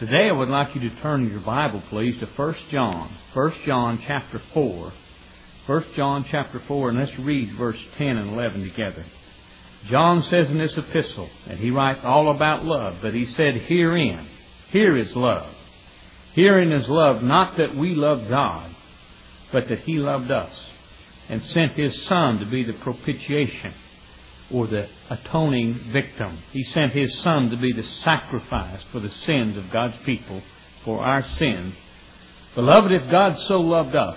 Today I would like you to turn your Bible, please, to 1 John. 1 John chapter 4. 1 John chapter 4, and let's read verse 10 and 11 together. John says in this epistle, and he writes all about love, but he said, here is love. Herein is love, not that we loved God, but that He loved us, and sent His Son to be the propitiation, or the atoning victim. He sent His Son to be the sacrifice for the sins of God's people, for our sins. Beloved, if God so loved us,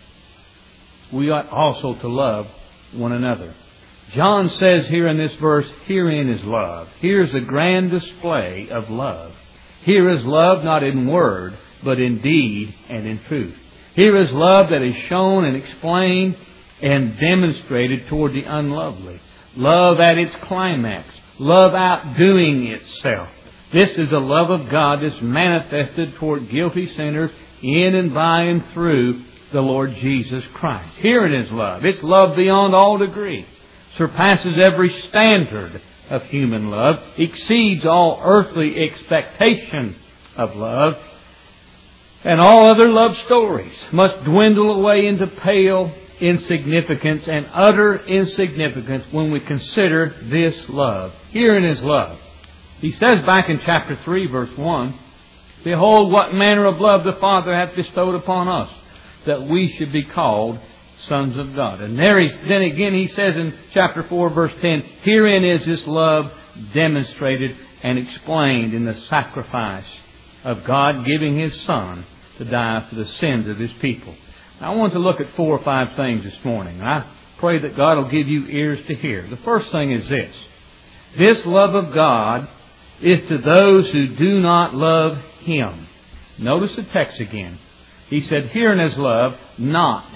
we ought also to love one another. John says here in this verse, herein is love. Here's a grand display of love. Here is love not in word, but in deed and in truth. Here is love that is shown and explained and demonstrated toward the unlovely. Love at its climax. Love outdoing itself. This is the love of God that's manifested toward guilty sinners in and by and through the Lord Jesus Christ. Herein is love. It's love beyond all degree. Surpasses every standard of human love. Exceeds all earthly expectation of love. And all other love stories must dwindle away into pale insignificance and utter insignificance when we consider this love. Herein is love. He says back in chapter 3, verse 1, behold, what manner of love the Father hath bestowed upon us, that we should be called sons of God. And then again he says in chapter 4, verse 10, herein is this love demonstrated and explained in the sacrifice of God giving His Son to die for the sins of His people. I want to look at 4 or 5 things this morning. I pray that God will give you ears to hear. The first thing is this. This love of God is to those who do not love Him. Notice the text again. He said, herein is love, not.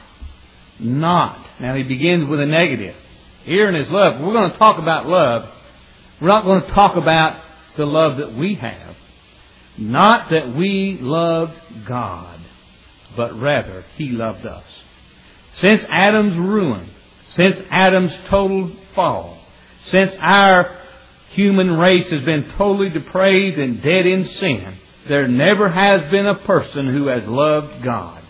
Now he begins with a negative. Herein is love. We're going to talk about love. We're not going to talk about the love that we have. Not that we loved God, but rather He loved us. Since Adam's ruin, since Adam's total fall, since our human race has been totally depraved and dead in sin, there never has been a person who has loved God.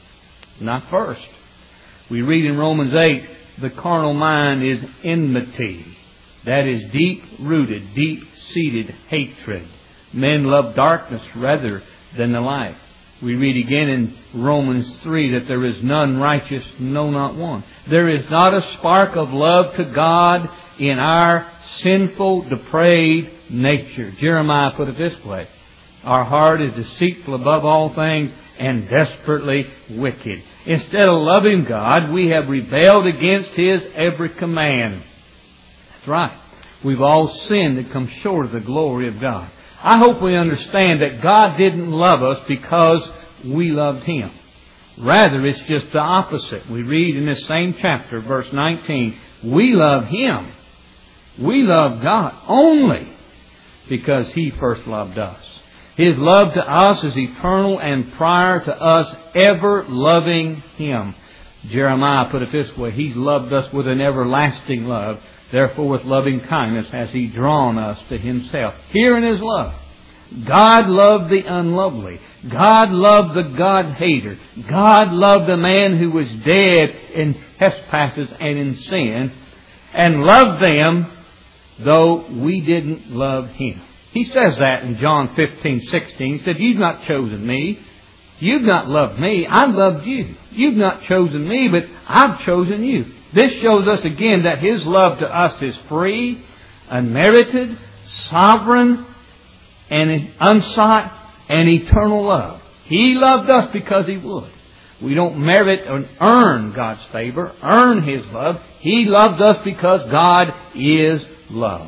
Not first. We read in Romans 8, the carnal mind is enmity. That is deep-rooted, deep-seated hatred. Men love darkness rather than the light. We read again in Romans 3 that there is none righteous, no, not one. There is not a spark of love to God in our sinful, depraved nature. Jeremiah put it this way. Our heart is deceitful above all things and desperately wicked. Instead of loving God, we have rebelled against His every command. That's right. We've all sinned and come short of the glory of God. I hope we understand that God didn't love us because we loved Him. Rather, it's just the opposite. We read in this same chapter, verse 19, we love Him. We love God only because He first loved us. His love to us is eternal and prior to us ever loving Him. Jeremiah put it this way, He's loved us with an everlasting love. Therefore, with loving kindness has He drawn us to Himself. Herein is love. God loved the unlovely. God loved the God-hater. God loved the man who was dead in trespasses and in sin, and loved them though we didn't love Him. He says that in John 15:16. He said, you've not chosen me. You've not loved me. I loved you. You've not chosen me, but I've chosen you. This shows us again that His love to us is free, unmerited, sovereign, and unsought, and eternal love. He loved us because He would. We don't merit or earn God's favor, earn His love. He loved us because God is love.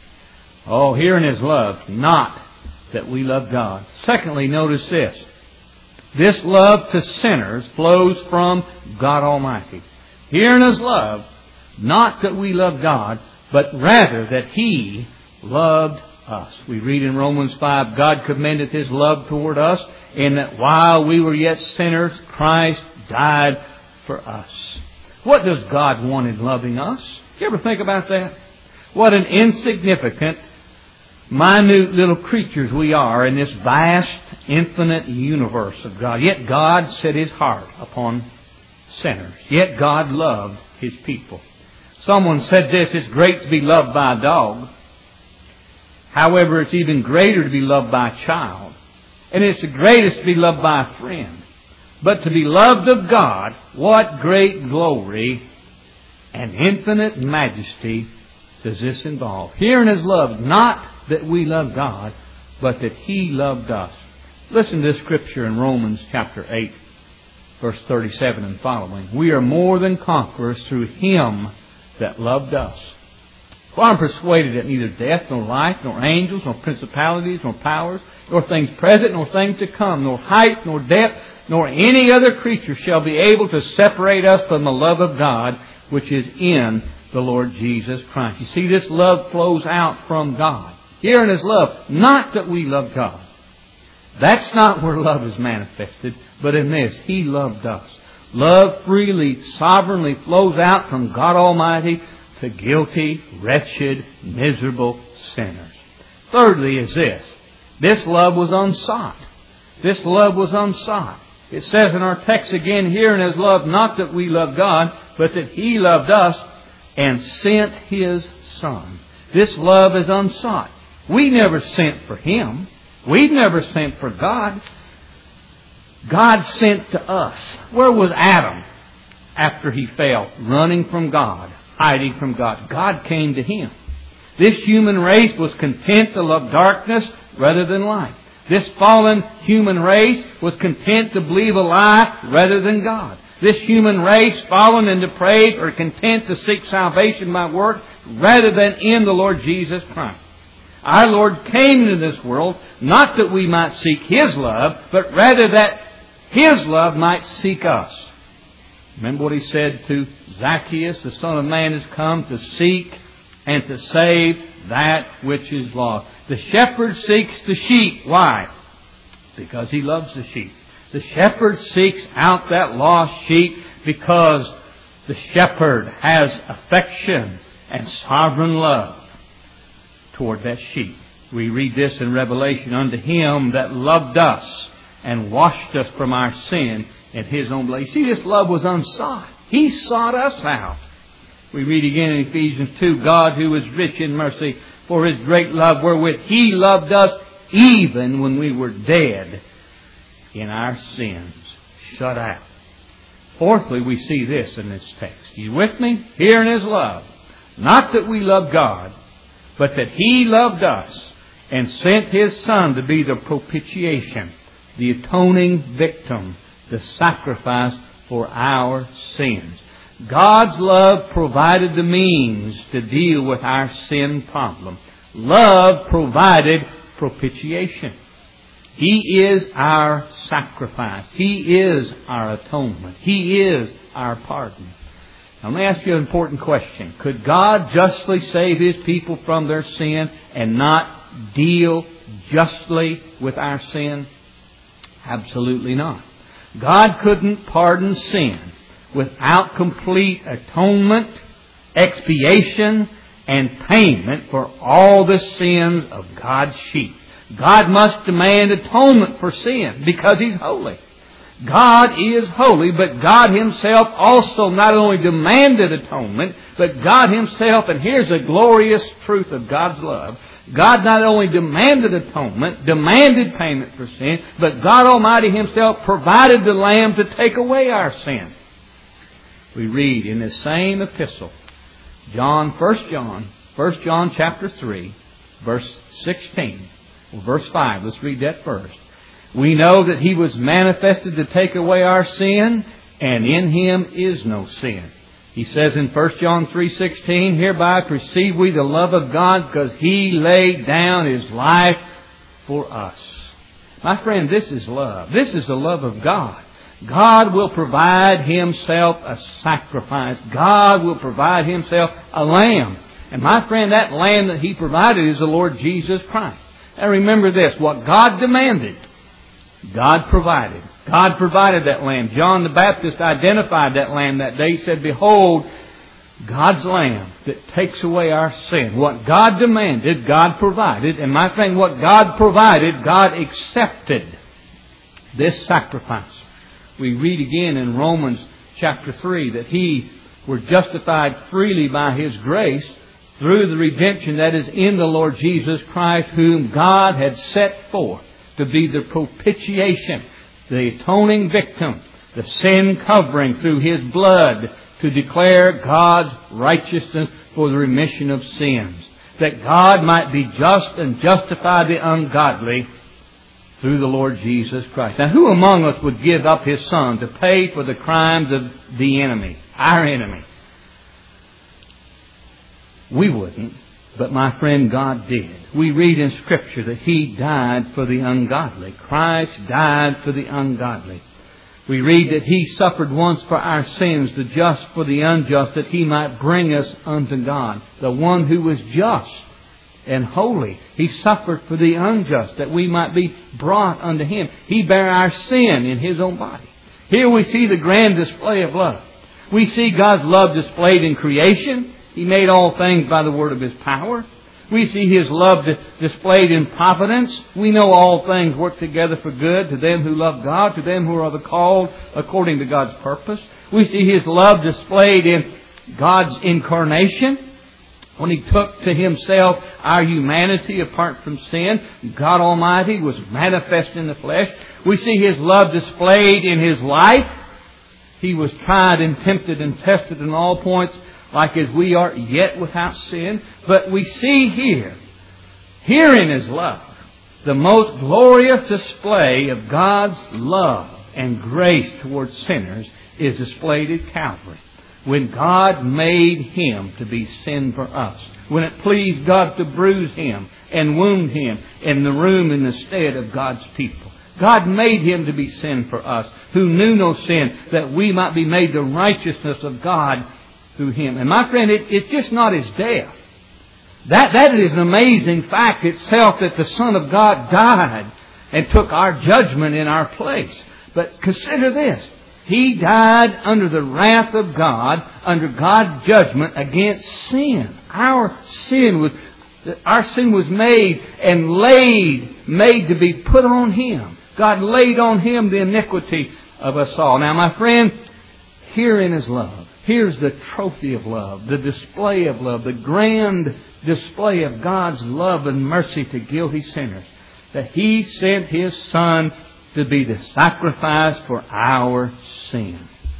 Oh, herein is love, not that we love God. Secondly, notice this. This love to sinners flows from God Almighty. Herein is love, not that we love God, but rather that He loved us. We read in Romans 5, God commendeth His love toward us, in that while we were yet sinners, Christ died for us. What does God want in loving us? You ever think about that? What an insignificant minute little creatures we are in this vast, infinite universe of God. Yet God set His heart upon sinners. Yet God loved His people. Someone said this, it's great to be loved by a dog. However, it's even greater to be loved by a child. And it's the greatest to be loved by a friend. But to be loved of God, what great glory and infinite majesty does this involve? Herein is love, not that we love God, but that He loved us. Listen to this scripture in Romans chapter 8, verse 37 and following. We are more than conquerors through Him that loved us. For I am persuaded that neither death, nor life, nor angels, nor principalities, nor powers, nor things present, nor things to come, nor height, nor depth, nor any other creature shall be able to separate us from the love of God, which is in the Lord Jesus Christ. You see, this love flows out from God. Herein is love, not that we love God. That's not where love is manifested, but in this, He loved us. Love freely, sovereignly flows out from God Almighty to guilty, wretched, miserable sinners. Thirdly is this. This love was unsought. This love was unsought. It says in our text again, herein is love, not that we love God, but that He loved us and sent His Son. This love is unsought. We never sent for Him. We've never sent for God. God sent to us. Where was Adam after he fell? Running from God, hiding from God. God came to him. This human race was content to love darkness rather than light. This fallen human race was content to believe a lie rather than God. This human race, fallen and depraved, are content to seek salvation by works rather than in the Lord Jesus Christ. Our Lord came into this world not that we might seek His love, but rather that His love might seek us. Remember what He said to Zacchaeus, the Son of Man has come to seek and to save that which is lost. The shepherd seeks the sheep. Why? Because He loves the sheep. The shepherd seeks out that lost sheep because the shepherd has affection and sovereign love toward that sheep. We read this in Revelation, unto Him that loved us and washed us from our sin in His own blood. You see, this love was unsought. He sought us out. We read again in Ephesians 2, God who is rich in mercy for His great love wherewith He loved us even when we were dead in our sins. Shut out. Fourthly, we see this in this text. You with me? Herein is love. Not that we love God, but that He loved us and sent His Son to be the propitiation, the atoning victim, the sacrifice for our sins. God's love provided the means to deal with our sin problem. Love provided propitiation. He is our sacrifice. He is our atonement. He is our pardon. Now, let me ask you an important question. Could God justly save His people from their sin and not deal justly with our sin? Absolutely not. God couldn't pardon sin without complete atonement, expiation, and payment for all the sins of God's sheep. God must demand atonement for sin because He's holy. God is holy, but God Himself also not only demanded atonement, but God Himself, and here's a glorious truth of God's love, God not only demanded atonement, demanded payment for sin, but God Almighty Himself provided the Lamb to take away our sin. We read in this same epistle, 1 John chapter 3, verse 16, or verse 5. Let's read that first. We know that He was manifested to take away our sin, and in Him is no sin. He says in 1 John 3:16, hereby perceive we the love of God, because He laid down His life for us. My friend, this is love. This is the love of God. God will provide Himself a sacrifice. God will provide Himself a lamb. And my friend, that lamb that He provided is the Lord Jesus Christ. Now remember this, what God demanded, God provided. God provided that lamb. John the Baptist identified that lamb that day. He said, behold, God's Lamb that takes away our sin. What God demanded, God provided. And my friend, what God provided, God accepted this sacrifice. We read again in Romans chapter 3 that He were justified freely by His grace through the redemption that is in the Lord Jesus Christ, whom God had set forth to be the propitiation, the atoning victim, the sin covering through His blood, to declare God's righteousness for the remission of sins, that God might be just and justify the ungodly through the Lord Jesus Christ. Now, who among us would give up his Son to pay for the crimes of the enemy, our enemy? We wouldn't, but my friend, God did. We read in Scripture that He died for the ungodly. Christ died for the ungodly. We read that He suffered once for our sins, the just for the unjust, that He might bring us unto God. The one who was just and holy, He suffered for the unjust, that we might be brought unto Him. He bare our sin in His own body. Here we see the grand display of love. We see God's love displayed in creation. He made all things by the word of His power. We see His love displayed in providence. We know all things work together for good to them who love God, to them who are the called according to God's purpose. We see His love displayed in God's incarnation, when He took to Himself our humanity apart from sin. God Almighty was manifest in the flesh. We see His love displayed in His life. He was tried and tempted and tested in all points, like as we are, yet without sin. But we see herein is love. The most glorious display of God's love and grace towards sinners is displayed at Calvary, when God made Him to be sin for us. When it pleased God to bruise Him and wound Him in the room in the stead of God's people. God made Him to be sin for us, who knew no sin, that we might be made the righteousness of God through Him. And my friend, it's just not His death. That is an amazing fact itself, that the Son of God died and took our judgment in our place. But consider this. He died under the wrath of God, under God's judgment against sin. Our sin was made and made to be put on Him. God laid on Him the iniquity of us all. Now, my friend, herein is love. Here's the trophy of love, the display of love, the grand display of God's love and mercy to guilty sinners, that He sent His Son to be the sacrifice for our sin.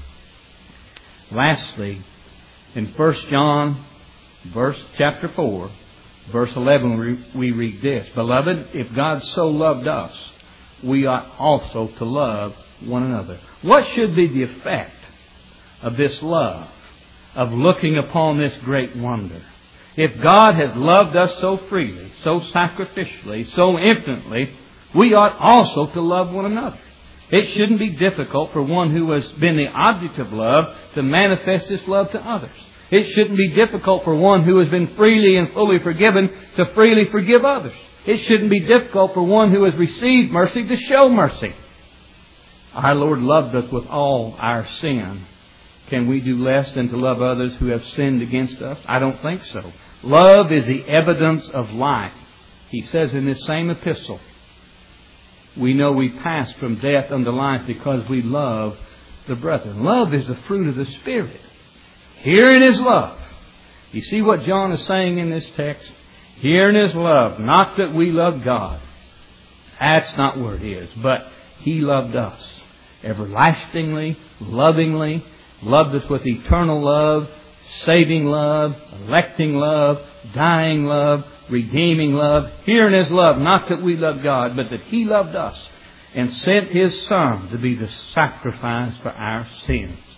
Lastly, in 1 John chapter 4, verse 11, we read this: Beloved, if God so loved us, we ought also to love one another. What should be the effect of this love, of looking upon this great wonder? If God has loved us so freely, so sacrificially, so infinitely, we ought also to love one another. It shouldn't be difficult for one who has been the object of love to manifest this love to others. It shouldn't be difficult for one who has been freely and fully forgiven to freely forgive others. It shouldn't be difficult for one who has received mercy to show mercy. Our Lord loved us with all our sin. Can we do less than to love others who have sinned against us? I don't think so. Love is the evidence of life. He says in this same epistle, we know we pass from death unto life because we love the brethren. Love is the fruit of the Spirit. Herein is love. You see what John is saying in this text? Herein is love, not that we love God. That's not where it is. But He loved us everlastingly, lovingly, loved us with eternal love, saving love, electing love, dying love, redeeming love. Herein is love, not that we love God, but that He loved us and sent His Son to be the sacrifice for our sins.